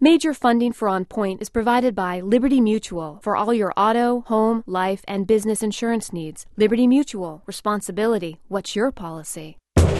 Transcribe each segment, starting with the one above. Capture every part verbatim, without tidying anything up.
Major funding for On Point is provided by Liberty Mutual for all your auto, home, life, and business insurance needs. Liberty Mutual. Responsibility. What's your policy?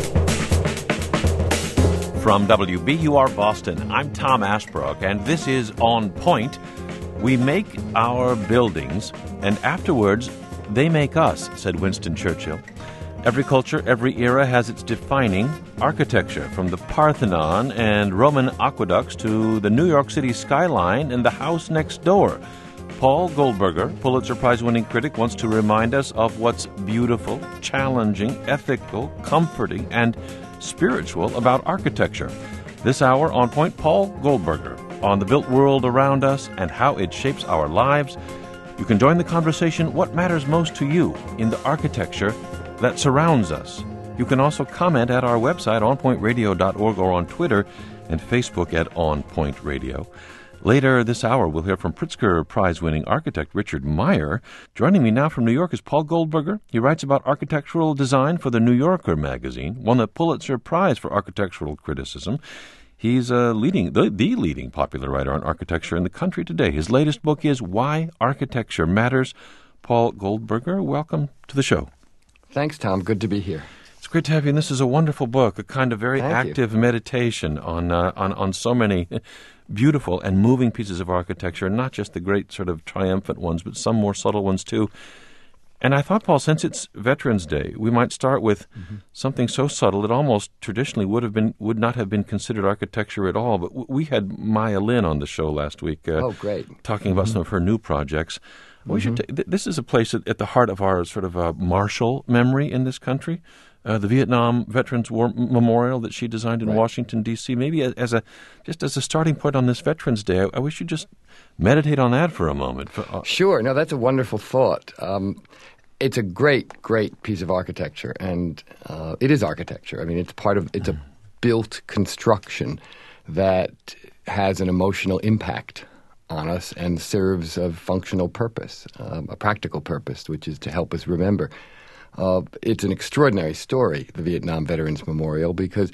From W B U R Boston, I'm Tom Ashbrook, and this is On Point. We make our buildings, and afterwards, they make us, said Winston Churchill. Every culture, every era has its defining architecture, from the Parthenon and Roman aqueducts to the New York City skyline and the house next door. Paul Goldberger, Pulitzer Prize-winning critic, wants to remind us of what's beautiful, challenging, ethical, comforting, and spiritual about architecture. This hour, On Point, Paul Goldberger on the built world around us and how it shapes our lives. You can join the conversation. What matters most to you in the architecture that surrounds us? You can also comment at our website, on point radio dot org, or on Twitter and Facebook at On Point Radio. Later this hour, we'll hear from Pritzker Prize-winning architect Richard Meyer. Joining me now from New York is Paul Goldberger. He writes about architectural design for the New Yorker magazine, won the Pulitzer Prize for architectural criticism. He's a leading, the, the leading popular writer on architecture in the country today. His latest book is Why Architecture Matters. Paul Goldberger, welcome to the show. Thanks, Tom. Good to be here. It's great to have you. And this is a wonderful book, a kind of very Thank active you. meditation on, uh, on on so many beautiful and moving pieces of architecture, not just the great sort of triumphant ones, but some more subtle ones too. And I thought, Paul, since it's Veterans Day, we might start with mm-hmm. something so subtle it almost traditionally would have been would not have been considered architecture at all. But w- we had Maya Lin on the show last week. Uh, oh, great! Talking about mm-hmm. some of her new projects. We mm-hmm. should. T- th- this is a place at, at the heart of our sort of uh, martial memory in this country. Uh, the Vietnam Veterans War M- Memorial that she designed in right. Washington, D C Maybe as, as a just as a starting point on this Veterans Day, I, I wish you'd just meditate on that for a moment. For, uh, sure. No, that's a wonderful thought. Um, It's a great, great piece of architecture, and uh, it is architecture. I mean, it's part of, it's a built construction that has an emotional impact on us and serves a functional purpose, um, a practical purpose, which is to help us remember. Uh, it's an extraordinary story, the Vietnam Veterans Memorial, because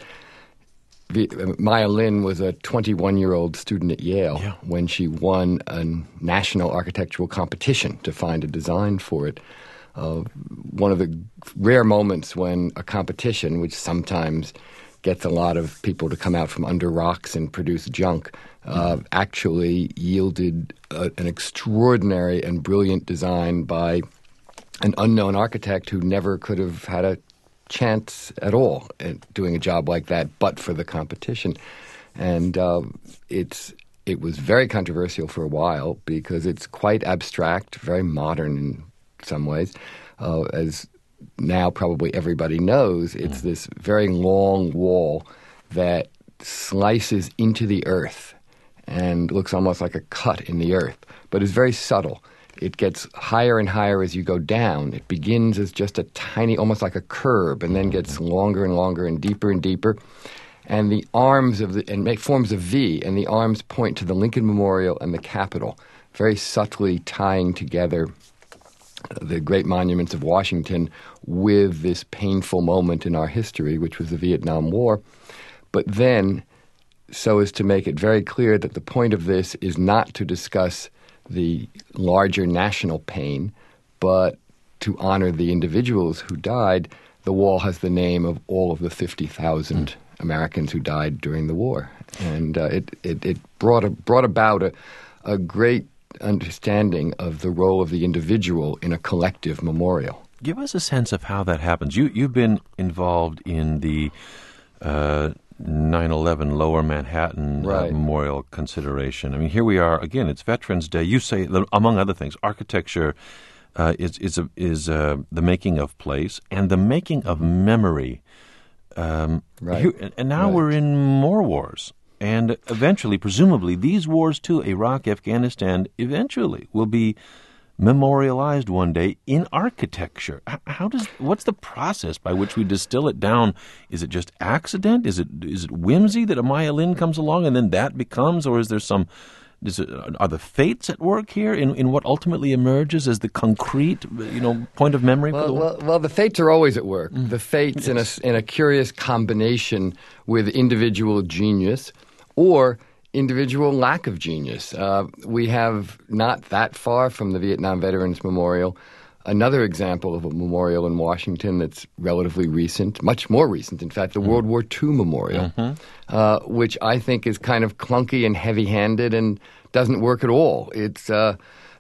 v- Maya Lin was a twenty-one-year-old student at Yale yeah. when she won a national architectural competition to find a design for it. Uh, one of the rare moments when a competition, which sometimes gets a lot of people to come out from under rocks and produce junk, uh, mm-hmm. actually yielded a, an extraordinary and brilliant design by an unknown architect who never could have had a chance at all at doing a job like that but for the competition. And uh, it's it was very controversial for a while because it's quite abstract, very modern in some ways. Uh, as now probably everybody knows, it's this very long wall that slices into the earth and looks almost like a cut in the earth, but is very subtle. It gets higher and higher as you go down. It begins as just a tiny, almost like a curb, and then gets longer and longer and deeper and deeper. And the arms of the, and make, forms a V, and the arms point to the Lincoln Memorial and the Capitol, very subtly tying together the great monuments of Washington with this painful moment in our history, which was the Vietnam War. But then, so as to make it very clear that the point of this is not to discuss the larger national pain, but to honor the individuals who died, the wall has the name of all of the fifty thousand mm. Americans who died during the war. And uh, it, it, it brought, a, brought about a, a great understanding of the role of the individual in a collective memorial. Give us a sense of how that happens. You, you've been involved in the uh, nine eleven Lower Manhattan right. uh, Memorial consideration. I mean, here we are, again, it's Veterans Day. You say, among other things, architecture uh, is, is, a, is uh, the making of place and the making of memory. Um, right. Here, and now right. we're in more wars. And eventually, presumably, these wars too, Iraq, Afghanistan, eventually will be memorialized one day in architecture. How does? What's the process by which we distill it down? Is it just accident? Is it is it whimsy that a Maya Lin comes along and then that becomes, or is there some? Is it, are the fates at work here in, in what ultimately emerges as the concrete, you know, point of memory well, for the well, well, the fates are always at work. Mm. The fates yes. in a in a curious combination with individual genius, or individual lack of genius. Uh, we have not that far from the Vietnam Veterans Memorial another example of a memorial in Washington that's relatively recent, much more recent, in fact, the mm-hmm. World War Two Memorial, mm-hmm. uh, which I think is kind of clunky and heavy-handed and doesn't work at all. It's uh,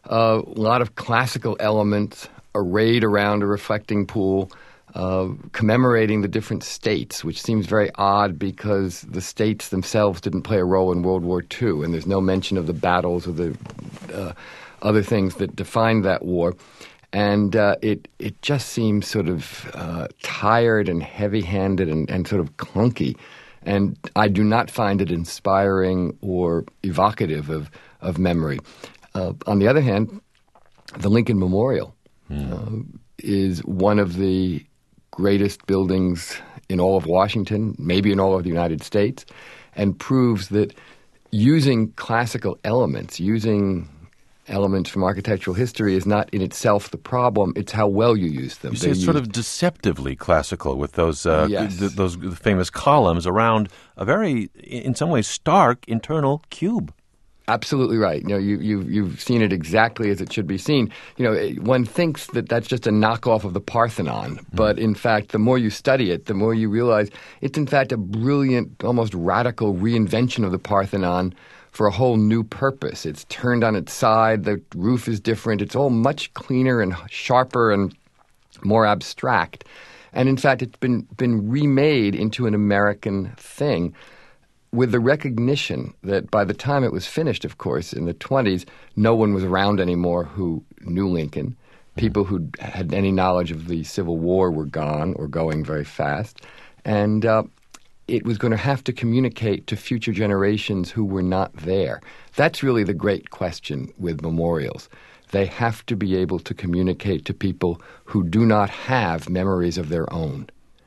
a lot of classical elements arrayed around a reflecting pool, Uh, commemorating the different states, which seems very odd because the states themselves didn't play a role in World War Two, and there's no mention of the battles or the uh, other things that defined that war. And uh, it it just seems sort of uh, tired and heavy-handed and, and sort of clunky. And I do not find it inspiring or evocative of, of memory. Uh, on the other hand, the Lincoln Memorial mm. uh, is one of the greatest buildings in all of Washington, maybe in all of the United States, and proves that using classical elements, using elements from architectural history is not in itself the problem, it's how well you use them. You see, it's sort of deceptively classical with those uh, yes. th- those famous columns around a very, in some ways, stark internal cube. Absolutely right. You know, you, you've, you've seen it exactly as it should be seen. You know, one thinks that that's just a knockoff of the Parthenon, mm. but in fact, the more you study it, the more you realize it's in fact a brilliant, almost radical reinvention of the Parthenon for a whole new purpose. It's turned on its side, the roof is different, it's all much cleaner and sharper and more abstract. And in fact, it's been, been remade into an American thing, with the recognition that by the time it was finished, of course, in the twenties, no one was around anymore who knew Lincoln. People who had any knowledge of the Civil War were gone or going very fast. And uh, it was going to have to communicate to future generations who were not there. That's really the great question with memorials. They have to be able to communicate to people who do not have memories of their own.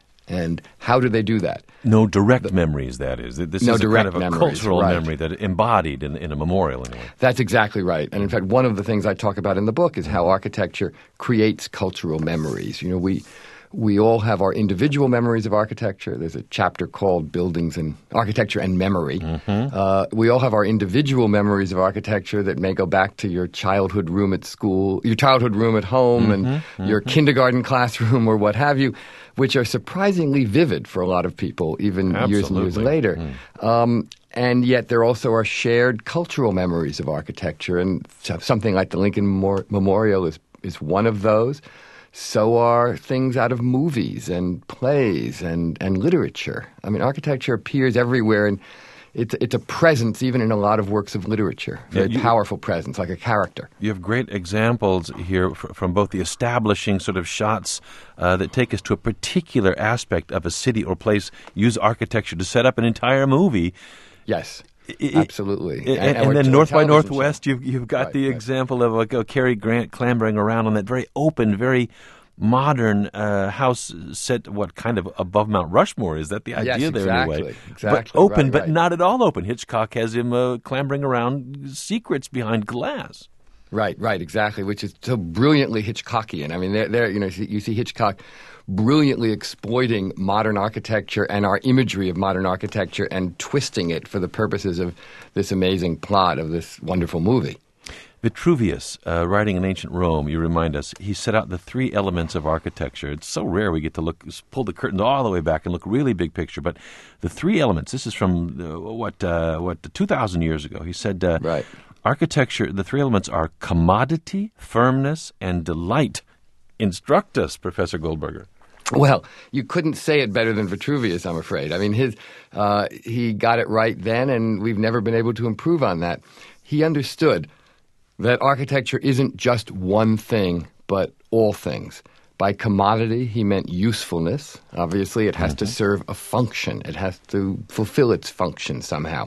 And how do they do that? No direct the, memories, that is. This no is a direct kind of a memories, cultural right. memory that embodied in, in a memorial, anyway. That's exactly right. And in fact, one of the things I talk about in the book is how architecture creates cultural memories. You know, we we all have our individual memories of architecture. There's a chapter called Buildings and Architecture and Memory. Mm-hmm. Uh, we all have our individual memories of architecture that may go back to your childhood room at school, your childhood room at home, mm-hmm. and mm-hmm. your kindergarten classroom or what have you, which are surprisingly vivid for a lot of people, even Absolutely. years and years later. Mm. Um, and yet there also are shared cultural memories of architecture, and something like the Lincoln Memor- Memorial is, is one of those. So are things out of movies and plays and, and literature. I mean, architecture appears everywhere, and it's, it's a presence even in a lot of works of literature, a very yeah, you, powerful presence, like a character. You have great examples here f- from both the establishing sort of shots uh, that take us to a particular aspect of a city or place, use architecture to set up an entire movie. Yes. It, Absolutely. It, and, and, and then North by Northwest, show. you've, you've got right, the right. example of like, uh, Cary Grant clambering around on that very open, very modern uh, house set, what kind of above Mount Rushmore? Is that the idea yes, there exactly, anyway? Exactly. But open, right, but right. not at all open. Hitchcock has him uh, clambering around secrets behind glass. Right, right, exactly, which is so brilliantly Hitchcockian. I mean, there, there, you know, you see Hitchcock brilliantly exploiting modern architecture and our imagery of modern architecture and twisting it for the purposes of this amazing plot of this wonderful movie. Vitruvius, uh, writing in ancient Rome, you remind us, he set out the three elements of architecture. It's so rare we get to look, pull the curtains all the way back and look really big picture. But the three elements, this is from, uh, what, uh, what, two thousand years ago. He said, uh, right. Architecture, the three elements are commodity, firmness, and delight. Instruct us, Professor Goldberger. Well, you couldn't say it better than Vitruvius, I'm afraid. I mean, his uh, he got it right then, and we've never been able to improve on that. He understood that architecture isn't just one thing, but all things. By commodity, he meant usefulness. Obviously, it has mm-hmm. to serve a function. It has to fulfill its function somehow.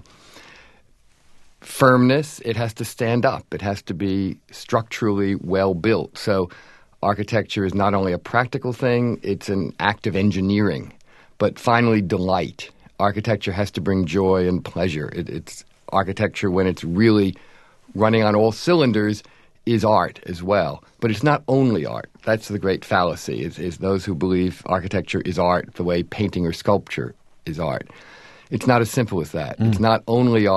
Firmness, it has to stand up. It has to be structurally well built. So architecture is not only a practical thing, it's an act of engineering. But finally, delight. Architecture has to bring joy and pleasure. It, it's architecture, when it's really running on all cylinders, is art as well. But it's not only art. That's the great fallacy, is, is those who believe architecture is art the way painting or sculpture is art. It's not as simple as that. Mm. It's not only art,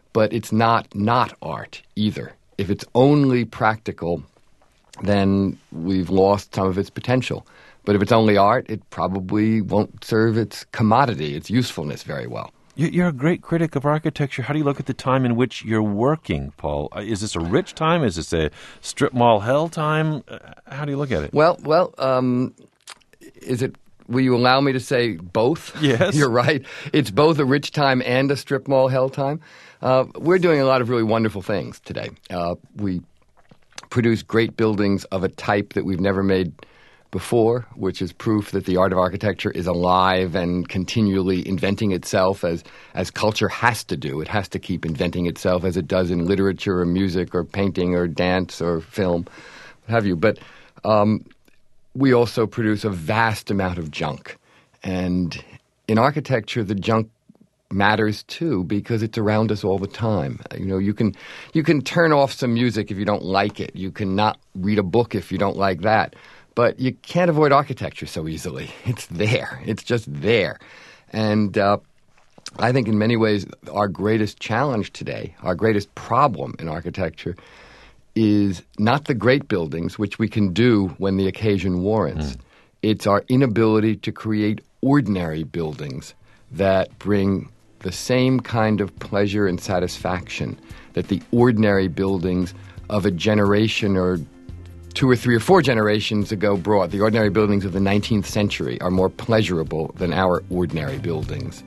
but it's not not art either. If it's only practical, then we've lost some of its potential. But if it's only art, it probably won't serve its commodity, its usefulness very well. You're a great critic of architecture. How do you look at the time in which you're working, Paul? Is this a rich time? Is this a strip mall hell time? How do you look at it? Well, well, um, is it? Will you allow me to say both? Yes. You're right. It's both a rich time and a strip mall hell time. Uh, we're doing a lot of really wonderful things today. Uh, we produce great buildings of a type that we've never made before, which is proof that the art of architecture is alive and continually inventing itself as, as culture has to do. It has to keep inventing itself as it does in literature or music or painting or dance or film, what have you. But um, we also produce a vast amount of junk. And in architecture, the junk matters too because it's around us all the time. You know, you can you can turn off some music if you don't like it. You can not read a book if you don't like that. But you can't avoid architecture so easily. It's there. It's just there. And uh, I think in many ways our greatest challenge today, our greatest problem in architecture is not the great buildings, which we can do when the occasion warrants. Mm. It's our inability to create ordinary buildings that bring the same kind of pleasure and satisfaction that the ordinary buildings of a generation or two or three or four generations ago brought. The ordinary buildings of the nineteenth century are more pleasurable than our ordinary buildings.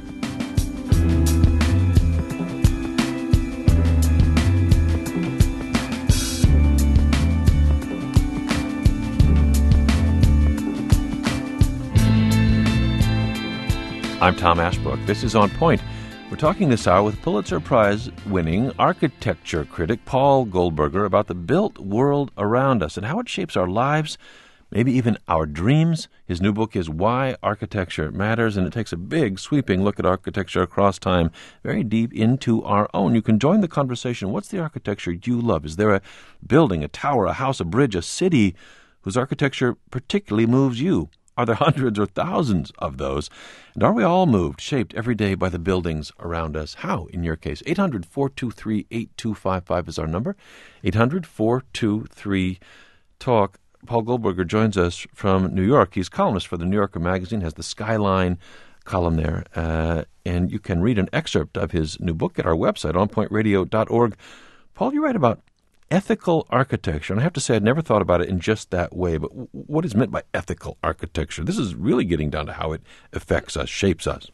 I'm Tom Ashbrook. This is On Point. We're talking this hour with Pulitzer Prize-winning architecture critic Paul Goldberger about the built world around us and how it shapes our lives, maybe even our dreams. His new book is Why Architecture Matters, and it takes a big, sweeping look at architecture across time, very deep into our own. You can join the conversation. What's the architecture you love? Is there a building, a tower, a house, a bridge, a city whose architecture particularly moves you? Are there hundreds or thousands of those? And are we all moved, shaped every day by the buildings around us? How, in your case? eight hundred, four two three, eight two five five is our number. eight hundred, four two three, talk. Paul Goldberger joins us from New York. He's columnist for the New Yorker magazine, has the Skyline column there. Uh, and you can read an excerpt of his new book at our website, on point radio dot org. Paul, you write about ethical architecture, and I have to say I'd never thought about it in just that way, but w- what is meant by ethical architecture? This is really getting down to how it affects us, shapes us.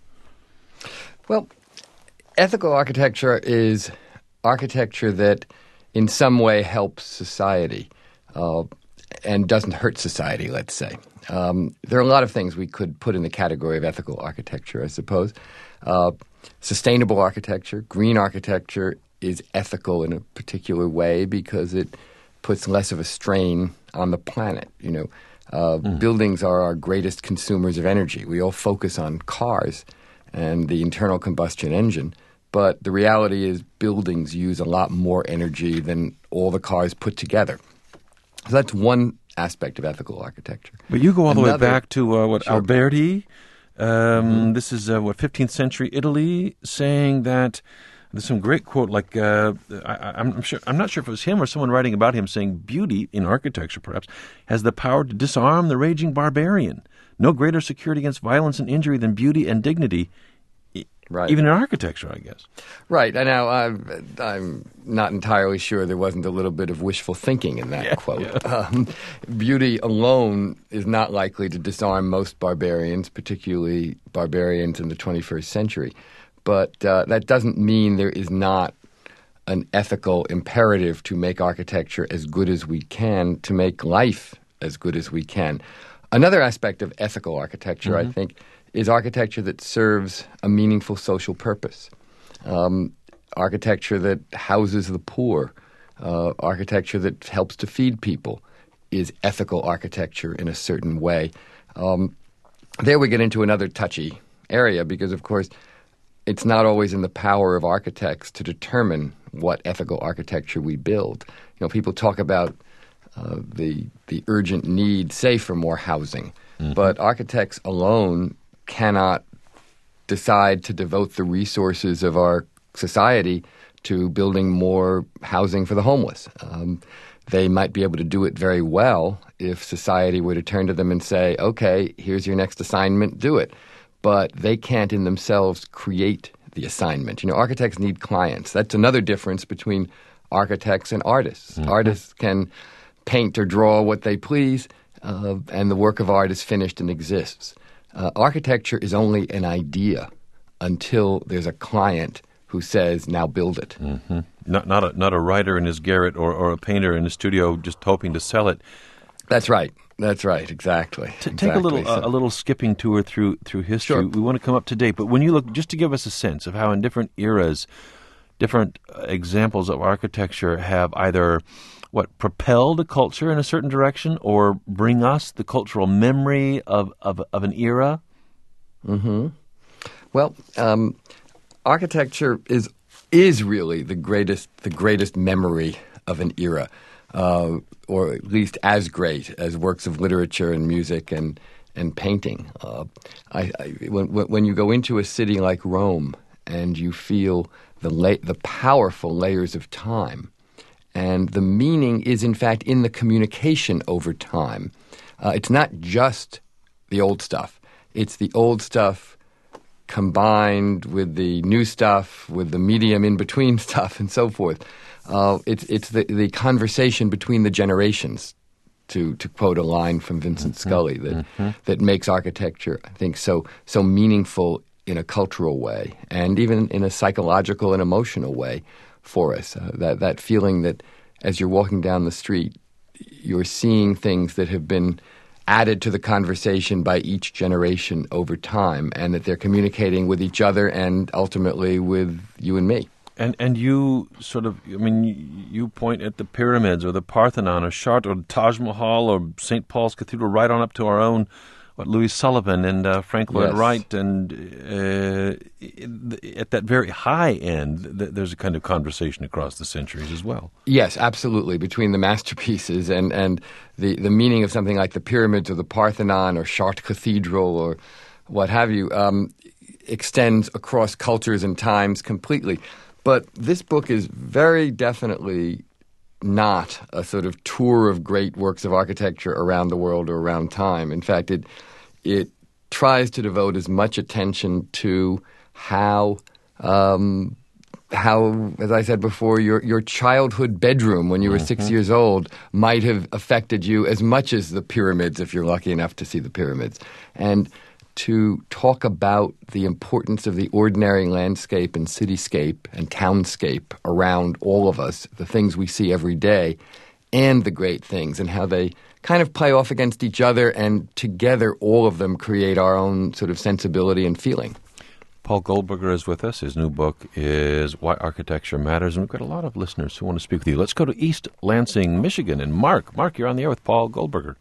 Well, ethical architecture is architecture that in some way helps society uh, and doesn't hurt society, let's say. Um, there are a lot of things we could put in the category of ethical architecture, I suppose. Uh, sustainable architecture, green architecture is ethical in a particular way because it puts less of a strain on the planet. You know, uh, mm. buildings are our greatest consumers of energy. We all focus on cars and the internal combustion engine, but the reality is buildings use a lot more energy than all the cars put together. So that's one aspect of ethical architecture. But you go all Another, the way back to uh, what sure. Alberti. Um, mm-hmm. This is uh, what fifteenth century Italy, saying that. There's some great quote, like uh, I, I'm sure I'm not sure if it was him or someone writing about him, saying beauty in architecture, perhaps, has the power to disarm the raging barbarian. No greater security against violence and injury than beauty and dignity, right. Even in architecture, I guess. Right. And now I'm, I'm not entirely sure there wasn't a little bit of wishful thinking in that yeah, quote. Yeah. Um, beauty alone is not likely to disarm most barbarians, particularly barbarians in the twenty-first century. But uh, that doesn't mean there is not an ethical imperative to make architecture as good as we can, to make life as good as we can. Another aspect of ethical architecture, mm-hmm. I think, is architecture that serves a meaningful social purpose. Um, architecture that houses the poor, uh, architecture that helps to feed people is ethical architecture in a certain way. Um, there we get into another touchy area because, of course, it's not always in the power of architects to determine what ethical architecture we build. You know, people talk about uh, the the urgent need, say, for more housing, mm-hmm. but architects alone cannot decide to devote the resources of our society to building more housing for the homeless. Um, they might be able to do it very well if society were to turn to them and say, okay, here's your next assignment, do it. But they can't in themselves create the assignment. You know, architects need clients. That's another difference between architects and artists. Mm-hmm. Artists can paint or draw what they please, uh, and the work of art is finished and exists. Uh, architecture is only an idea until there's a client who says, now build it. Mm-hmm. Not not a, not a writer in his garret or, or a painter in his studio just hoping to sell it. That's right. That's right. Exactly. T- take exactly. a little so. uh, a little skipping tour through through history. Sure. We want to come up to date, but when you look, just to give us a sense of how in different eras, different uh, examples of architecture have either what propelled a culture in a certain direction or bring us the cultural memory of of, of an era. Mm-hmm. Well, um, architecture is is really the greatest the greatest memory of an era. Uh, or at least as great as works of literature and music and and painting. Uh, I, I, when, when you go into a city like Rome and you feel the la- the powerful layers of time, and the meaning is in fact in the communication over time. Uh, it's not just the old stuff. It's the old stuff combined with the new stuff, with the medium in between stuff, and so forth. Uh, it's it's the, the conversation between the generations, to, to quote a line from Vincent mm-hmm. Scully, that mm-hmm. that makes architecture, I think, so so meaningful in a cultural way, and even in a psychological and emotional way for us. Uh, that that feeling that as you're walking down the street, you're seeing things that have been added to the conversation by each generation over time, and that they're communicating with each other and ultimately with you and me. And and you sort of, I mean, you, you point at the pyramids or the Parthenon or Chartres or the Taj Mahal or Saint Paul's Cathedral, right on up to our own, what, Louis Sullivan and uh, Frank Lloyd yes. Wright. And uh, at that very high end, th- there's a kind of conversation across the centuries as well. Yes, absolutely. Between the masterpieces and, and the, the meaning of something like the pyramids or the Parthenon or Chartres Cathedral or what have you um, extends across cultures and times completely. But this book is very definitely not a sort of tour of great works of architecture around the world or around time. In fact, it it tries to devote as much attention to how, um, how, as I said before, your your childhood bedroom when you were mm-hmm. six years old might have affected you as much as the pyramids, if you're lucky enough to see the pyramids. And to talk about the importance of the ordinary landscape and cityscape and townscape around all of us, the things we see every day, and the great things, and how they kind of play off against each other, and together all of them create our own sort of sensibility and feeling. Paul Goldberger is with us. His new book is Why Architecture Matters, and we've got a lot of listeners who want to speak with you. Let's go to East Lansing, Michigan, and Mark. Mark, you're on the air with Paul Goldberger.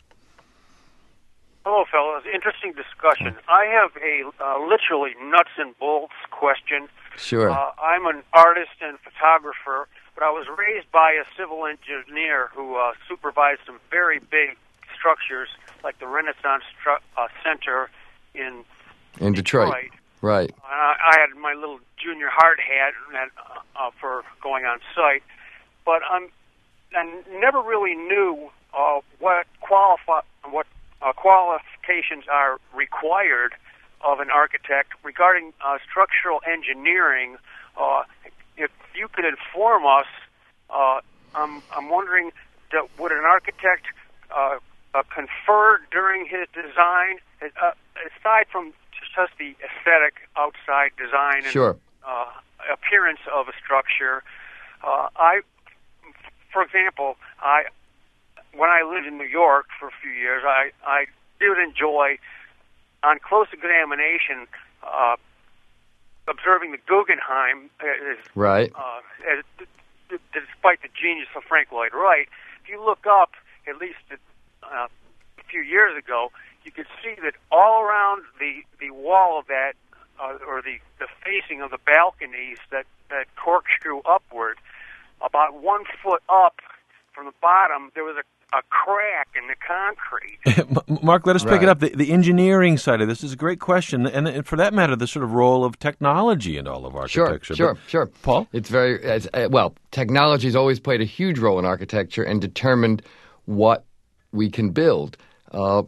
Hello, fellows. Interesting discussion. I have a uh, literally nuts and bolts question. Sure. Uh, I'm an artist and photographer, but I was raised by a civil engineer who uh, supervised some very big structures, like the Renaissance stru- uh, Center in, in Detroit. Detroit. Right. Uh, I had my little junior hard hat uh, for going on site, but I'm I never really knew uh, what qualify what. Uh, qualifications are required of an architect regarding uh, structural engineering. Uh, if you could inform us, uh, I'm, I'm wondering, that would an architect uh, uh, confer during his design, uh, aside from just the aesthetic outside design and sure. uh, appearance of a structure? Uh, I, for example, I. When I lived in New York for a few years, I, I did enjoy, on close examination, uh, observing the Guggenheim, as, right. uh, as, d- d- despite the genius of Frank Lloyd Wright. If you look up, at least uh, a few years ago, you could see that all around the, the wall of that, uh, or the, the facing of the balconies that, that corkscrew upward, about one foot up from the bottom, there was a a crack in the concrete. Mark, let us pick Right. it up. The, the engineering side of this is a great question, and, and for that matter, the sort of role of technology in all of Sure, architecture. sure, But, sure. Paul? It's very, as, uh, well, technology has always played a huge role in architecture and determined what we can build. Uh,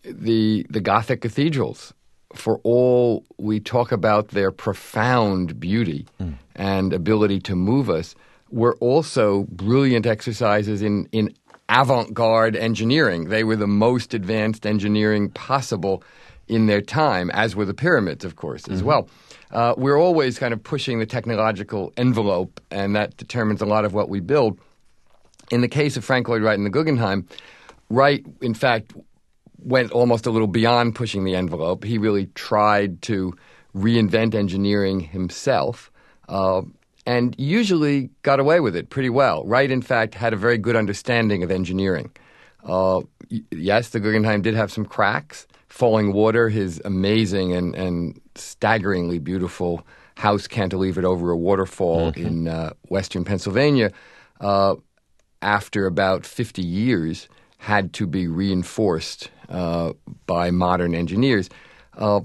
the the Gothic cathedrals, for all we talk about their profound beauty mm. and ability to move us, were also brilliant exercises in, in avant-garde engineering. They were the most advanced engineering possible in their time, as were the pyramids, of course, as mm-hmm. well. Uh, we're always kind of pushing the technological envelope, and that determines a lot of what we build. In the case of Frank Lloyd Wright and the Guggenheim, Wright, in fact, went almost a little beyond pushing the envelope. He really tried to reinvent engineering himself, uh, and usually got away with it pretty well. Wright, in fact, had a very good understanding of engineering. Uh, y- yes, the Guggenheim did have some cracks. Falling Water, his amazing and, and staggeringly beautiful house cantilevered over a waterfall mm-hmm. in uh, western Pennsylvania, uh, after about fifty years, had to be reinforced uh, by modern engineers. Uh,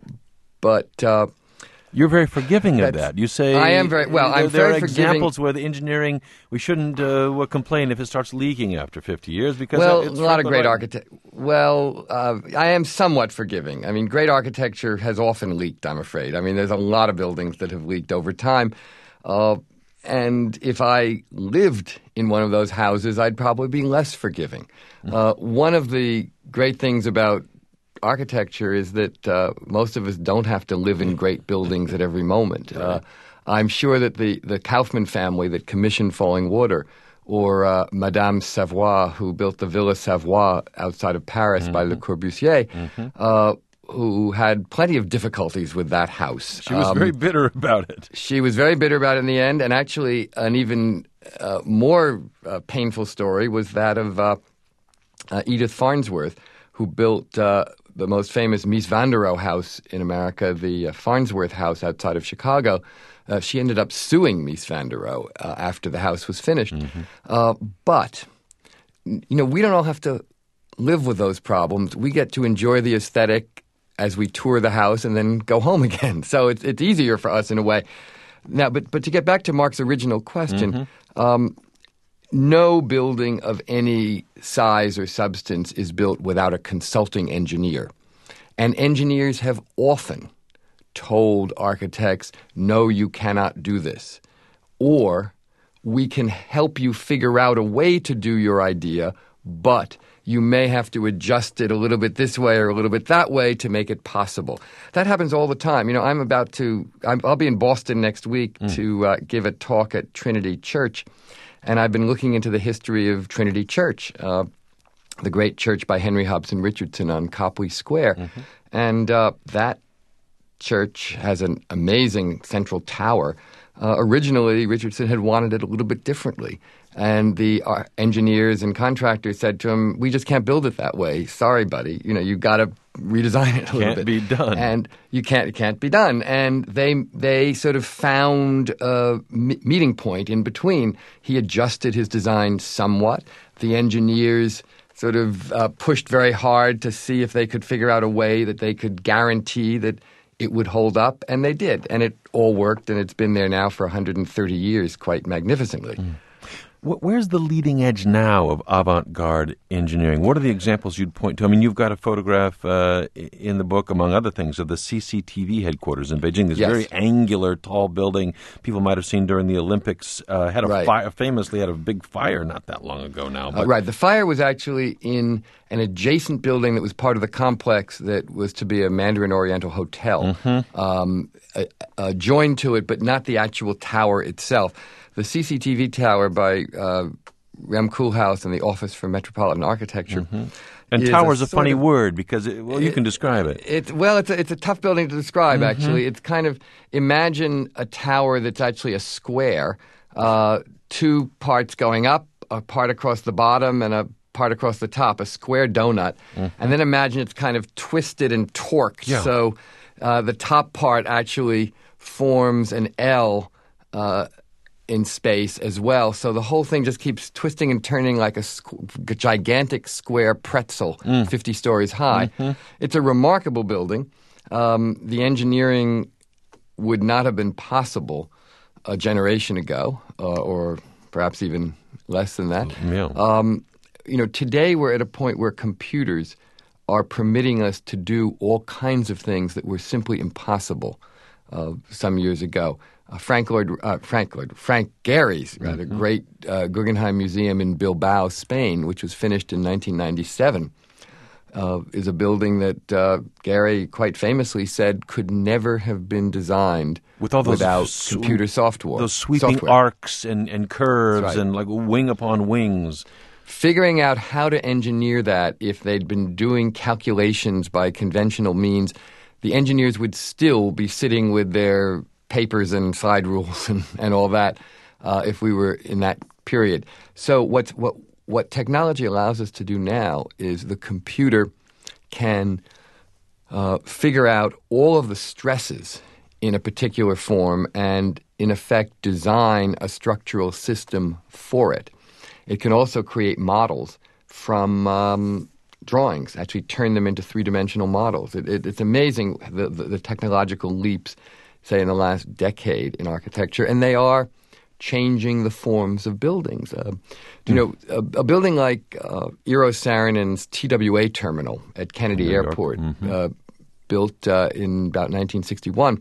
but... Uh, You're very forgiving of that. You say I am very well. I'm there very are forgiving. examples where the engineering we shouldn't uh, complain if it starts leaking after fifty years because well, it's a lot of great right. architect. Well, uh, I am somewhat forgiving. I mean, great architecture has often leaked. I'm afraid. I mean, there's a lot of buildings that have leaked over time, uh, and if I lived in one of those houses, I'd probably be less forgiving. Mm-hmm. Uh, one of the great things about architecture is that uh, most of us don't have to live in great buildings at every moment. Uh, I'm sure that the, the Kaufman family that commissioned Falling Water, or uh, Madame Savoie, who built the Villa Savoie outside of Paris mm-hmm. by Le Corbusier, mm-hmm. uh, who had plenty of difficulties with that house. She was um, very bitter about it. She was very bitter about it in the end, and actually an even uh, more uh, painful story was that of uh, uh, Edith Farnsworth, who built uh, the most famous Mies van der Rohe house in America, the uh, Farnsworth House outside of Chicago. Uh, she ended up suing Mies van der Rohe uh, after the house was finished. Mm-hmm. Uh, but, you know, we don't all have to live with those problems. We get to enjoy the aesthetic as we tour the house and then go home again. So it's it's easier for us in a way. Now, but, but to get back to Mark's original question, mm-hmm. um, no building of any size or substance is built without a consulting engineer. And engineers have often told architects, no, you cannot do this. Or we can help you figure out a way to do your idea, but you may have to adjust it a little bit this way or a little bit that way to make it possible. That happens all the time. You know, I'm about to I'm, – I'll be in Boston next week mm. to uh, give a talk at Trinity Church. And I've been looking into the history of Trinity Church, uh, the great church by Henry Hobson Richardson on Copley Square. Mm-hmm. And uh, that church has an amazing central tower. Uh, originally, Richardson had wanted it a little bit differently. And the uh, engineers and contractors said to him, we just can't build it that way. Sorry, buddy. You know, you've got to redesign it a little bit. Can't be done. And you can't, it can't be done. And they they sort of found a m- meeting point in between. He adjusted his design somewhat. The engineers sort of uh, pushed very hard to see if they could figure out a way that they could guarantee that it would hold up. And they did. And it all worked. And it's been there now for one hundred thirty years quite magnificently. Mm. Where's the leading edge now of avant-garde engineering? What are the examples you'd point to? I mean, you've got a photograph uh, in the book, among other things, of the C C T V headquarters in Beijing. This yes. very angular, tall building people might have seen during the Olympics. Uh, had a right. fire, famously had a big fire not that long ago now. Uh, right. The fire was actually in an adjacent building that was part of the complex that was to be a Mandarin Oriental hotel, mm-hmm. um, uh, uh, joined to it, but not the actual tower itself. The C C T V tower by uh, Rem Koolhaas and the Office for Metropolitan Architecture. Mm-hmm. And tower is a, a funny of, word because, it, well, you it, can describe it. It well, it's a, it's a tough building to describe, mm-hmm. actually. It's kind of, imagine a tower that's actually a square, uh, two parts going up, a part across the bottom and a part across the top, a square donut. Mm-hmm. And then imagine it's kind of twisted and torqued. Yeah. So uh, the top part actually forms an L uh in space as well. So the whole thing just keeps twisting and turning like a, squ- a gigantic square pretzel, mm. fifty stories high. Mm-hmm. It's a remarkable building. Um, the engineering would not have been possible a generation ago, uh, or perhaps even less than that. Yeah. Um, you know, today we're at a point where computers are permitting us to do all kinds of things that were simply impossible uh, some years ago. Uh, Frank Lloyd, uh, Frank Lloyd, Frank Gehry's rather mm-hmm. great uh, Guggenheim Museum in Bilbao, Spain, which was finished in nineteen ninety-seven, uh, is a building that uh, Gehry quite famously said could never have been designed With all those without sw- computer software. Those sweeping software. arcs and, and curves right. and like wing upon wings. Figuring out how to engineer that, if they'd been doing calculations by conventional means, the engineers would still be sitting with their papers and slide rules and, and all that uh, if we were in that period. So what's, what what technology allows us to do now is the computer can uh, figure out all of the stresses in a particular form and, in effect, design a structural system for it. It can also create models from um, drawings, actually turn them into three-dimensional models. It, it, it's amazing the, the, the technological leaps, say, in the last decade in architecture, and they are changing the forms of buildings. Uh, you know, a, a building like uh, Eero Saarinen's T W A terminal at Kennedy New Airport, mm-hmm. uh, built uh, in about nineteen sixty-one,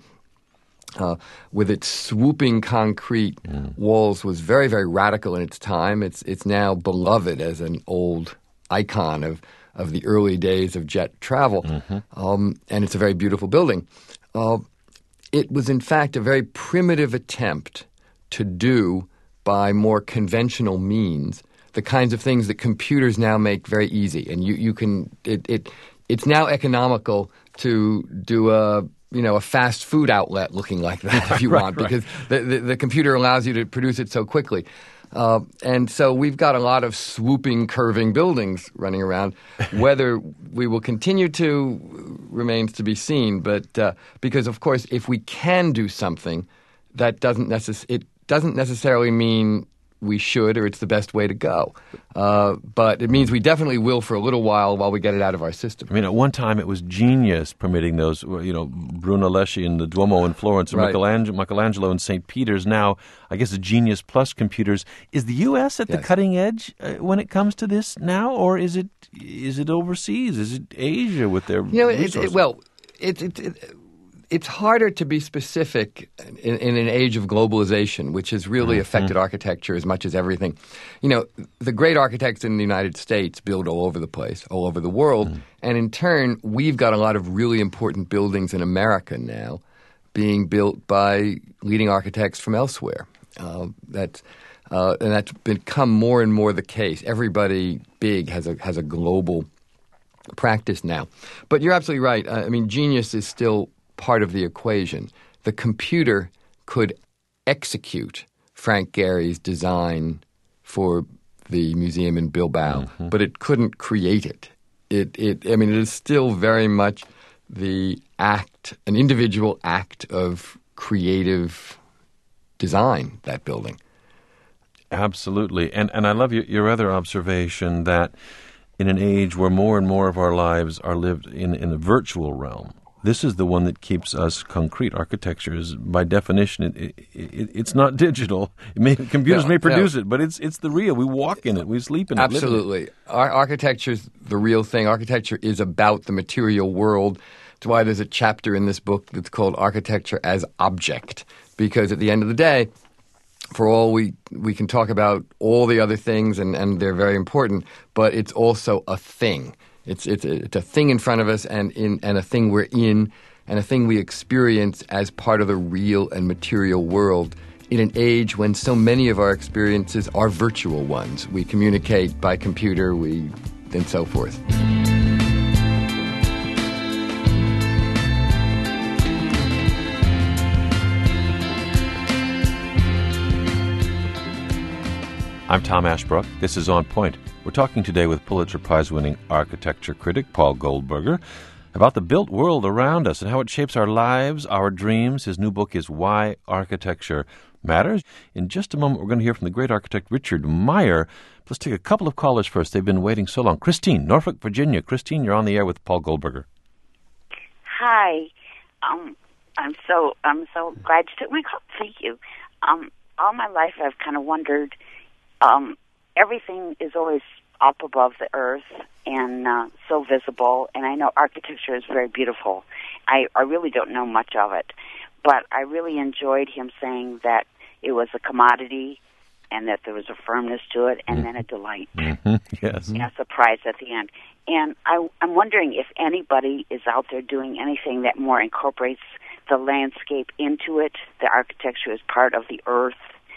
Uh, with its swooping concrete mm. walls, was very, very radical in its time. It's it's now beloved as an old icon of, of the early days of jet travel, mm-hmm. um, and it's a very beautiful building. Uh, it was, in fact, a very primitive attempt to do by more conventional means the kinds of things that computers now make very easy. And you, you can it, it it's now economical to do a you know, a fast food outlet looking like that if you right, want, right. because the, the, the computer allows you to produce it so quickly. Uh, and so we've got a lot of swooping, curving buildings running around. Whether we will continue to remains to be seen. But uh, because, of course, if we can do something, that doesn't necess- it doesn't necessarily mean we should or it's the best way to go. Uh, but it means we definitely will for a little while while we get it out of our system. I mean, at one time it was genius permitting those, you know, Brunelleschi in the Duomo in Florence and Right. Michelangelo, Michelangelo in Saint Peter's. Now, I guess the Genius Plus computers. Is the U S at the Yes. cutting edge uh, when it comes to this now, or is it is it overseas? Is it Asia with their You know, it, resources? it, well, it, it, it, it's harder to be specific in, in an age of globalization, which has really mm-hmm. affected architecture as much as everything. You know, the great architects in the United States build all over the place, all over the world, mm. and in turn, we've got a lot of really important buildings in America now being built by leading architects from elsewhere. Uh, that's uh, and that's become more and more the case. Everybody big has a has a global practice now. But you're absolutely right. I mean, genius is still part of the equation. The computer could execute Frank Gehry's design for the museum in Bilbao, mm-hmm. but it couldn't create it. It, it. I mean, it is still very much the act, an individual act of creative design, that building. Absolutely. And and I love your, your other observation that in an age where more and more of our lives are lived in, in a virtual realm, this is the one that keeps us concrete. Architecture is, by definition, it, it, it, it's not digital. It may, computers no, may produce no. it, but it's it's the real. We walk in it. We sleep in it. Absolutely. Our architecture is the real thing. Architecture is about the material world. That's why there's a chapter in this book that's called Architecture as Object, because at the end of the day, for all we we can talk about all the other things, and, and they're very important, but it's also a thing. It's it's a, it's a thing in front of us, and in and a thing we're in, and a thing we experience as part of the real and material world in an age when so many of our experiences are virtual ones. We communicate by computer, we and so forth. I'm Tom Ashbrook. This is On Point. We're talking today with Pulitzer Prize-winning architecture critic Paul Goldberger about the built world around us and how it shapes our lives, our dreams. His new book is Why Architecture matters. In just a moment, we're going to hear from the great architect Richard Meyer. Let's take a couple of callers first. They've been waiting so long. Christine, Norfolk, Virginia. Christine, you're on the air with Paul Goldberger. Hi. Um, I'm so I'm so glad you took my call. Thank you. Um, all my life, I've kind of wondered. Um, everything is always up above the earth and uh, so visible. And I know architecture is very beautiful. I, I really don't know much of it, but I really enjoyed him saying that it was a commodity and that there was a firmness to it, and mm-hmm. then a delight. Mm-hmm. Yes. And a surprise at the end. And I, I'm wondering if anybody is out there doing anything that more incorporates the landscape into it. The architecture is part of the earth,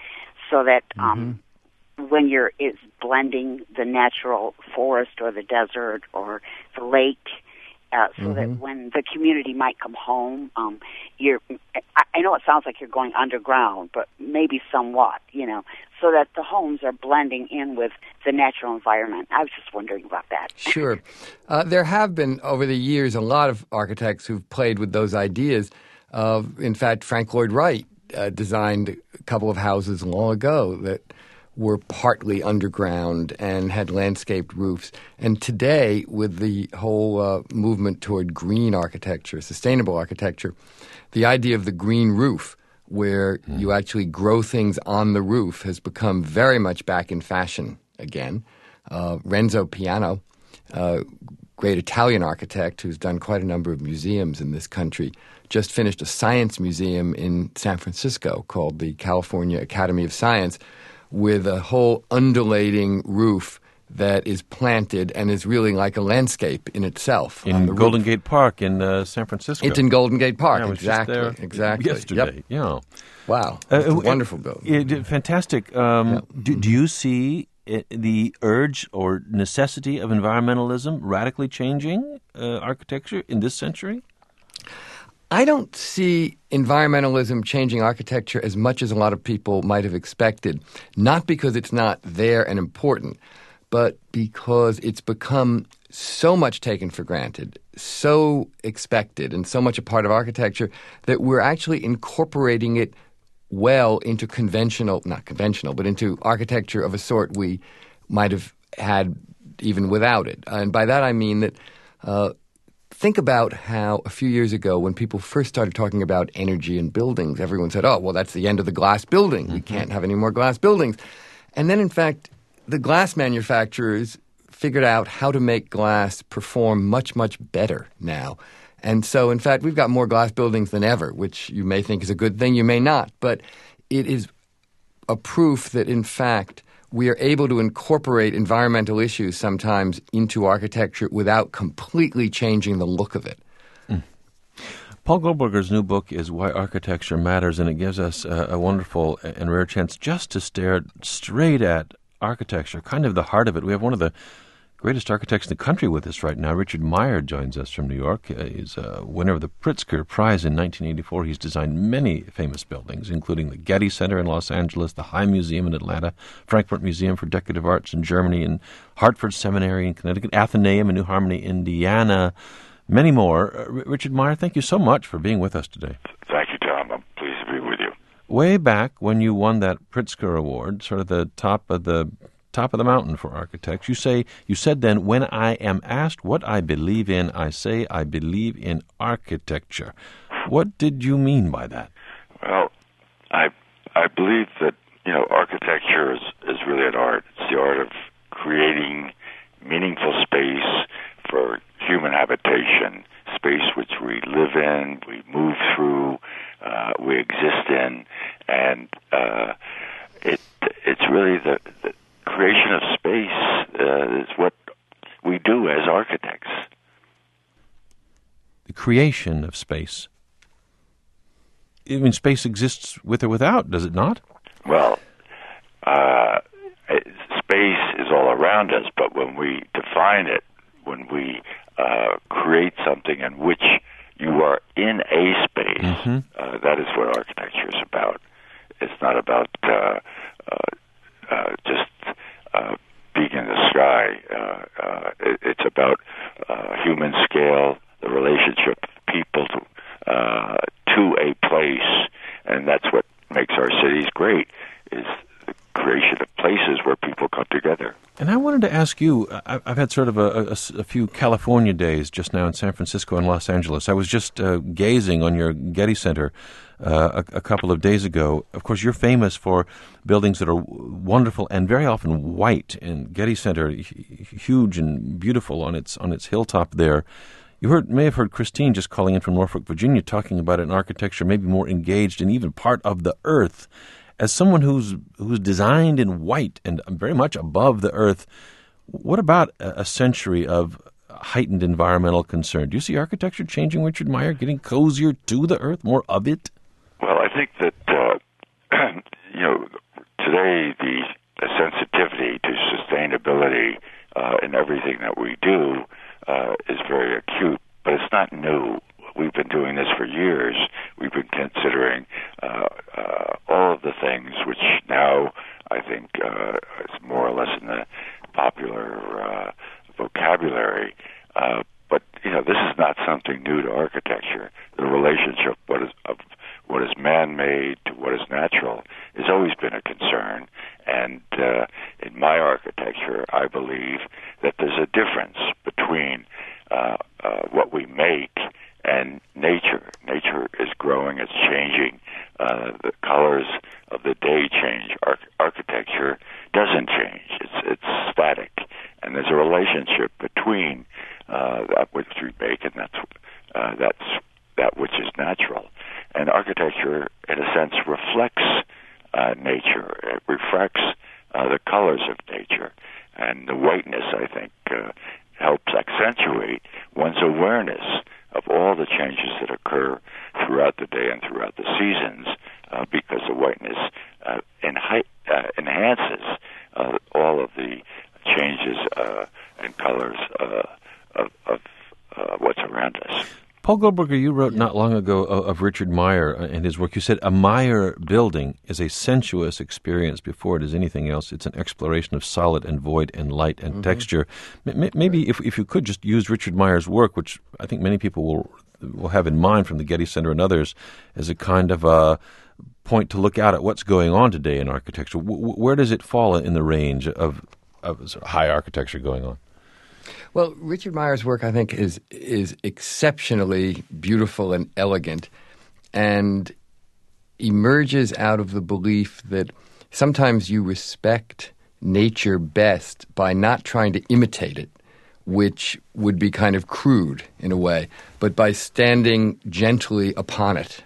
so that um, mm-hmm. when you're it's blending the natural forest or the desert or the lake, uh, so mm-hmm. that when the community might come home, um, you're. I, I know it sounds like you're going underground, but maybe somewhat, you know, so that the homes are blending in with the natural environment. I was just wondering about that. Sure. Uh, there have been, over the years, a lot of architects who've played with those ideas. Uh, in fact, Frank Lloyd Wright uh, designed a couple of houses long ago that were partly underground and had landscaped roofs. And today, with the whole uh, movement toward green architecture, sustainable architecture, the idea of the green roof, where mm. you actually grow things on the roof, has become very much back in fashion again. Uh, Renzo Piano, uh, great Italian architect who's done quite a number of museums in this country, just finished a science museum in San Francisco called the California Academy of Science, with a whole undulating roof that is planted and is really like a landscape in itself. In Golden Gate Park in uh, San Francisco. It's in Golden Gate Park, yeah, exactly. Exactly. Yesterday, yep. yeah. Wow, Uh, it's a uh, wonderful building. Uh, fantastic. Um, yeah. do, do you see uh, the urge or necessity of environmentalism radically changing uh, architecture in this century? I don't see environmentalism changing architecture as much as a lot of people might have expected, not because it's not there and important, but because it's become so much taken for granted, so expected, and so much a part of architecture that we're actually incorporating it well into conventional, not conventional, but into architecture of a sort we might have had even without it. And by that I mean that uh, think about how a few years ago when people first started talking about energy in buildings, everyone said, oh, well, that's the end of the glass building. Mm-hmm. We can't have any more glass buildings. And then, in fact, the glass manufacturers figured out how to make glass perform much, much better now. And so, in fact, we've got more glass buildings than ever, which you may think is a good thing, you may not. But it is a proof that, in fact, we are able to incorporate environmental issues sometimes into architecture without completely changing the look of it. Mm. Paul Goldberger's new book is Why Architecture Matters, and it gives us a, a wonderful and rare chance just to stare straight at architecture, kind of the heart of it. We have one of the greatest architects in the country with us right now. Richard Meyer joins us from New York. Uh, he's a winner of the Pritzker Prize in nineteen eighty-four. He's designed many famous buildings, including the Getty Center in Los Angeles, the High Museum in Atlanta, Frankfurt Museum for Decorative Arts in Germany, and Hartford Seminary in Connecticut, Athenaeum in New Harmony, Indiana, many more. Uh, Richard Meyer, thank you so much for being with us today. Thank you, Tom. I'm pleased to be with you. Way back when you won that Pritzker Award, sort of the top of the top of the mountain for architects, you say you said then, when I am asked what I believe in, I say I believe in architecture. What did you mean by that? Well, I I believe that, you know, architecture is, is really an art. It's the art of creating meaningful space for human habitation, space which we live in, we move through, uh, we exist in, and uh, it it's really the, the creation of space uh, is what we do as architects. The creation of space. I mean, space exists with or without, does it not? Well, uh, space is all around us, but when we define it, when we uh, create something in which you are in a space, mm-hmm. uh, that is what architecture is about. It's not about uh, uh, uh, just uh, being in the sky. Uh, uh, it, it's about uh, human scale, the relationship of people to, uh, to a place, and that's what makes our cities great. together. And I wanted to ask you, I've had sort of a, a, a few California days just now in San Francisco and Los Angeles. I was just uh, gazing on your Getty Center uh, a, a couple of days ago. Of course, you're famous for buildings that are wonderful and very often white. And Getty Center, huge and beautiful on its on its hilltop there. You heard, may have heard Christine just calling in from Norfolk, Virginia, talking about an architecture maybe more engaged and even part of the earth. As someone who's who's designed in white and very much above the earth, what about a century of heightened environmental concern? Do you see architecture changing, Richard Meyer, getting cozier to the earth, more of it? Well, I think that, uh, you know, today the, the sensitivity to sustainability uh, in everything that we do uh, is very acute, but it's not new. We've been doing this for years. We've been considering uh, uh, all of the things which now I think uh, is more or less in the popular uh, vocabulary. Uh, but you know, this is not something new to architecture. The relationship what is, of what is man-made to what is natural has always been a concern. And uh, in my architecture, I believe that there's a difference between uh, uh, what we make and nature. Nature is growing, it's changing. Uh, the colors of the day change. Ar- architecture doesn't change. It's it's static. And there's a relationship between uh, that which we make and that's, uh, that's that which is natural. And architecture, in a sense, reflects uh, nature. It reflects uh, the colors of nature. And the whiteness, I think, uh, helps accentuate one's awareness of all the changes that occur throughout the day and throughout the seasons, uh, because the whiteness uh, enhi- uh, enhances uh, all of the changes uh, and colors uh, of, of uh, what's around us. Paul Goldberger, you wrote not long ago of Richard Meyer and his work. You said a Meyer building is a sensuous experience before it is anything else. It's an exploration of solid and void and light and mm-hmm. texture. Maybe if if you could just use Richard Meyer's work, which I think many people will will have in mind from the Getty Center and others, as a kind of a point to look out at what's going on today in architecture. Where does it fall in the range of, of sort of high architecture going on? Well, Richard Meyer's work, I think, is is exceptionally beautiful and elegant, and emerges out of the belief that sometimes you respect nature best by not trying to imitate it, which would be kind of crude in a way, but by standing gently upon it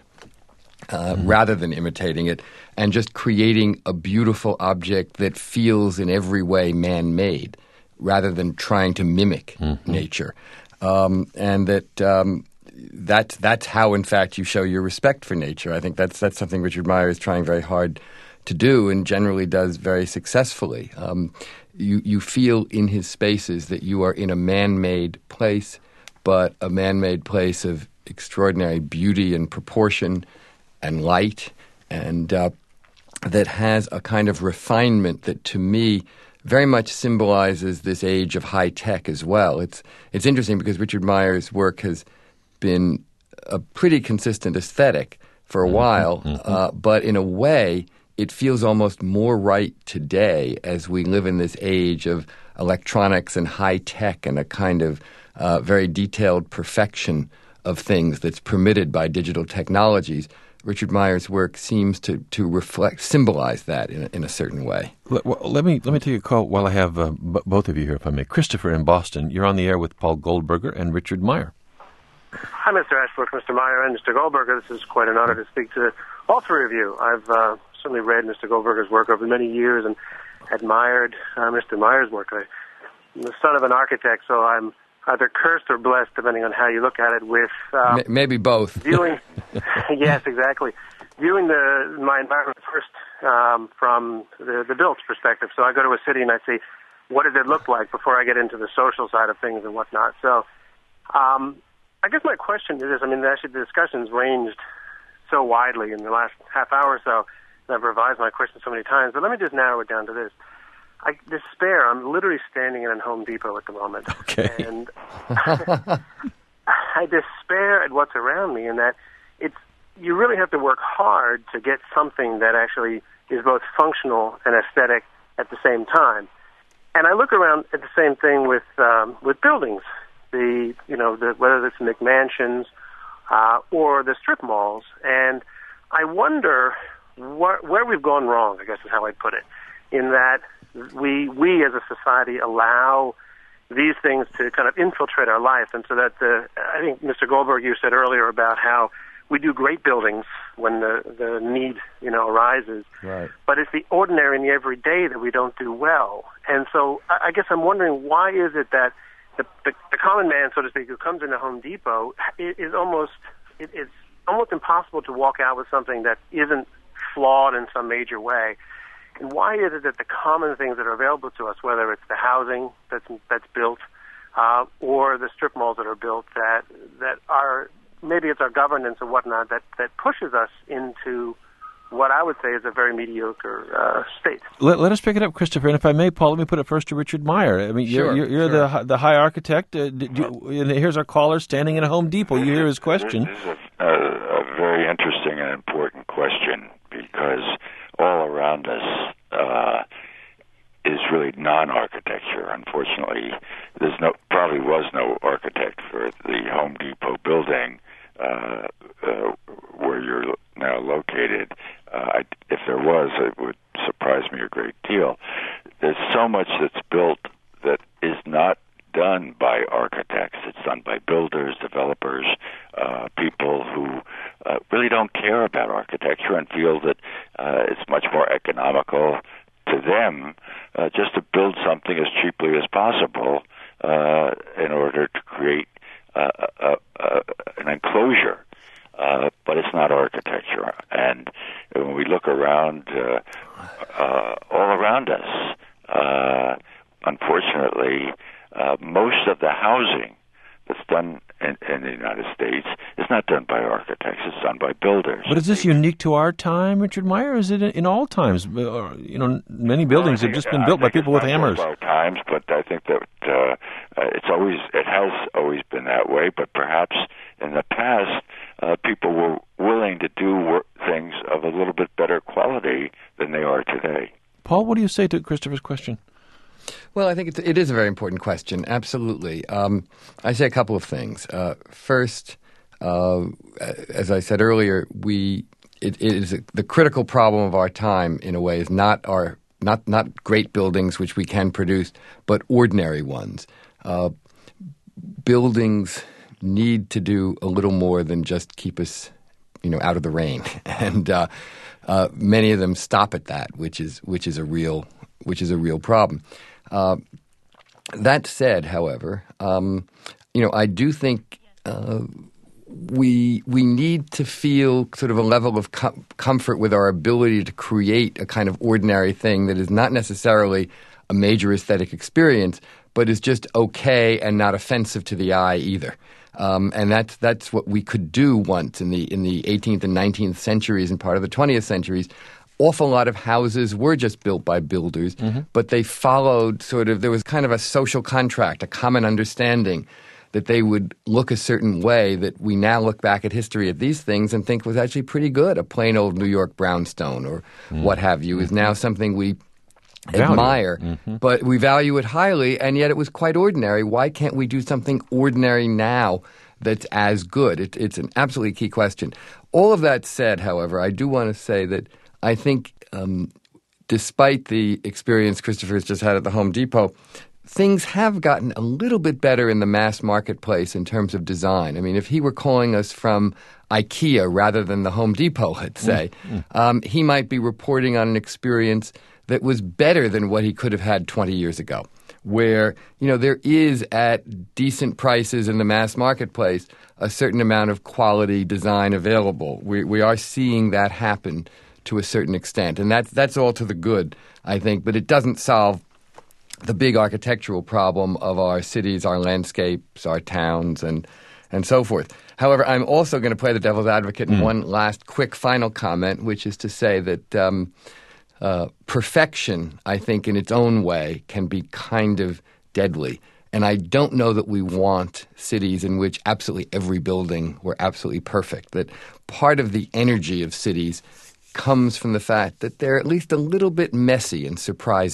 uh, mm-hmm. rather than imitating it, and just creating a beautiful object that feels in every way man-made, rather than trying to mimic mm-hmm. nature. Um, and that um, that's, that's how, in fact, you show your respect for nature. I think that's that's something Richard Meyer is trying very hard to do and generally does very successfully. Um, you, you feel in his spaces that you are in a man-made place, but a man-made place of extraordinary beauty and proportion and light, and uh, that has a kind of refinement that, to me, very much symbolizes this age of high tech as well. It's it's interesting because Richard Meyer's work has been a pretty consistent aesthetic for a mm-hmm, while, mm-hmm. Uh, but in a way, it feels almost more right today as we live in this age of electronics and high tech and a kind of uh, very detailed perfection of things that's permitted by digital technologies. Richard Meyer's work seems to, to reflect, symbolize that in a, in a certain way. Let, well, let me let me take a call while I have uh, b- both of you here, if I may. Christopher in Boston, you're on the air with Paul Goldberger and Richard Meyer. Hi, Mister Ashbrook, Mister Meyer, and Mister Goldberger. This is quite an honor to speak to all three of you. I've uh, certainly read Mister Goldberger's work over many years and admired uh, Mister Meyer's work. I, I'm the son of an architect, so I'm either cursed or blessed, depending on how you look at it, with uh, maybe both. Viewing, yes, exactly. Viewing the my environment first um, from the, the built perspective. So I go to a city and I see what does it look like before I get into the social side of things and whatnot. So um, I guess my question is this. I mean, actually the discussions ranged so widely in the last half hour or so, and I've revised my question so many times, but let me just narrow it down to this. I despair. I'm literally standing in a Home Depot at the moment. Okay. And I despair at what's around me, in that it's you really have to work hard to get something that actually is both functional and aesthetic at the same time. And I look around at the same thing with um, with buildings, the you know the, whether it's McMansions uh, or the strip malls, and I wonder wh- where we've gone wrong. I guess is how I'd put it, in that we we as a society allow these things to kind of infiltrate our life, and so that the I think Mister Goldberg, you said earlier about how we do great buildings when the, the need, you know, arises. Right. But it's the ordinary and the everyday that we don't do well. And so I, I guess I'm wondering, why is it that the, the, the common man, so to speak, who comes into Home Depot is, is almost, it, it's almost impossible to walk out with something that isn't flawed in some major way. And why is it that the common things that are available to us, whether it's the housing that's that's built uh, or the strip malls that are built, that that are, maybe it's our governance or whatnot, that, that pushes us into what I would say is a very mediocre uh, state. Let, let us pick it up, Christopher. And if I may, Paul, let me put it first to Richard Meyer. I mean, sure, you're, you're sure. the the high architect. Uh, do, and here's our caller standing in a Home Depot. You hear his question. This is a, a, a very interesting and important question, because all around us uh, is really non-architecture. Unfortunately, there's no probably was no architect for the Home Depot building uh, uh, where you're now located. Uh, if there was, it would surprise me a great deal. There's so much that's built that is not done by architects. It's done by builders, developers, uh, people who uh, really don't care about architecture and feel that uh, it's much more economical to them uh, just to build something as cheaply as possible uh, in order to create uh, a, a, an enclosure. Uh, but it's not architecture. And when we look around, uh, uh, all around us, uh, unfortunately, uh, most of the housing that's done in, in the United States is not done by architects. It's done by builders. But is this unique to our time, Richard Meyer? Or is it in all times? Uh, you know, many buildings have just been I built by think people it's with not hammers. Of our times, but I think that uh, it's always, it has always been that way. But perhaps in the past, uh, people were willing to do work, things of a little bit better quality than they are today. Paul, what do you say to Christopher's question? Well, I think it's, it is a very important question. Absolutely. Um, I say a couple of things. Uh, first, uh, as I said earlier, we it, it is a, the critical problem of our time, in a way, is not our not not great buildings which we can produce, but ordinary ones. Uh, buildings need to do a little more than just keep us, you know, out of the rain, and uh, uh, many of them stop at that, which is which is a real which is a real problem. Uh, that said, however, um, you know, I do think uh, we we need to feel sort of a level of com- comfort with our ability to create a kind of ordinary thing that is not necessarily a major aesthetic experience, but is just okay and not offensive to the eye either. Um, and that's that's what we could do once in the in the eighteenth and nineteenth centuries and part of the twentieth centuries. Awful lot of houses were just built by builders, mm-hmm. but they followed sort of, there was kind of a social contract, a common understanding that they would look a certain way that we now look back at history at these things and think was actually pretty good. A plain old New York brownstone or mm-hmm. what have you is now something we value. admire, mm-hmm. but we value it highly, and yet it was quite ordinary. Why can't we do something ordinary now that's as good? It, it's an absolutely key question. All of that said, however, I do want to say that I think um, despite the experience Christopher has just had at the Home Depot, things have gotten a little bit better in the mass marketplace in terms of design. I mean, if he were calling us from IKEA rather than the Home Depot, let's say, mm, mm. Um, he might be reporting on an experience that was better than what he could have had twenty years ago, where, you know, there is at decent prices in the mass marketplace a certain amount of quality design available. We, we are seeing that happen to a certain extent. And that's, that's all to the good, I think. But it doesn't solve the big architectural problem of our cities, our landscapes, our towns, and and so forth. However, I'm also going to play the devil's advocate in mm. one last quick final comment, which is to say that um, uh, perfection, I think, in its own way, can be kind of deadly. And I don't know that we want cities in which absolutely every building were absolutely perfect. That part of the energy of cities comes from the fact that they're at least a little bit messy and surprising.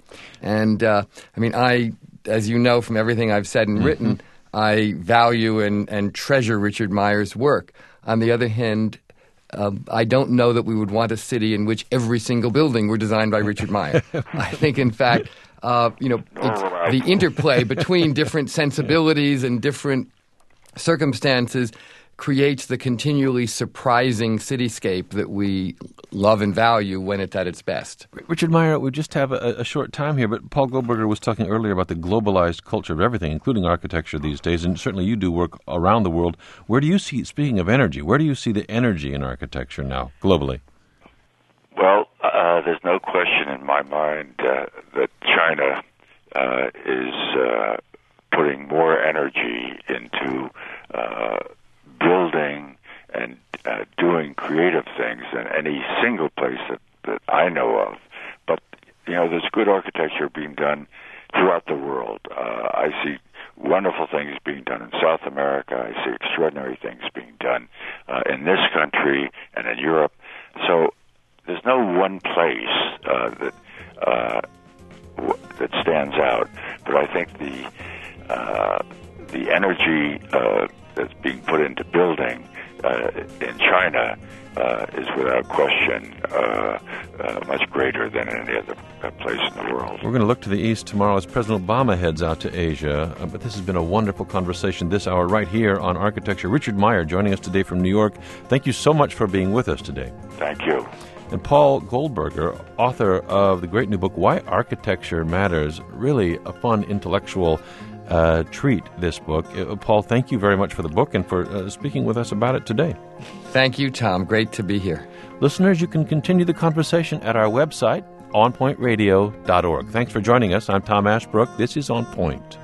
And, uh, I mean, I, as you know from everything I've said and mm-hmm. written, I value and, and treasure Richard Meyer's work. On the other hand, uh, I don't know that we would want a city in which every single building were designed by Richard Meyer. I think, in fact, uh, you know, it's the interplay between different sensibilities and different circumstances creates the continually surprising cityscape that we love and value when it's at its best. Richard Meyer, we just have a, a short time here, but Paul Goldberger was talking earlier about the globalized culture of everything, including architecture these days, and certainly you do work around the world. Where do you see, speaking of energy, where do you see the energy in architecture now, globally? Well, uh, there's no question in my mind uh, that China uh, is uh, putting more energy into uh, building and uh, doing creative things than any single place that, that I know of. But, you know, there's good architecture being done throughout the world. Uh, I see wonderful things being done in South America. I see extraordinary things being done uh, in this country and in Europe. So there's no one place uh, that uh, w- that stands out. But I think the uh, the energy uh, that's being put into building uh, in China uh, is without question uh, uh, much greater than in any other uh, place in the world. We're going to look to the east tomorrow as President Obama heads out to Asia. Uh, but this has been a wonderful conversation this hour right here on Architecture. Richard Meyer joining us today from New York. Thank you so much for being with us today. Thank you. And Paul Goldberger, author of the great new book, Why Architecture Matters. Really a fun intellectual Uh, treat, this book. Uh, Paul, thank you very much for the book and for uh, speaking with us about it today. Thank you, Tom. Great to be here. Listeners, you can continue the conversation at our website, on point radio dot org. Thanks for joining us. I'm Tom Ashbrook. This is On Point.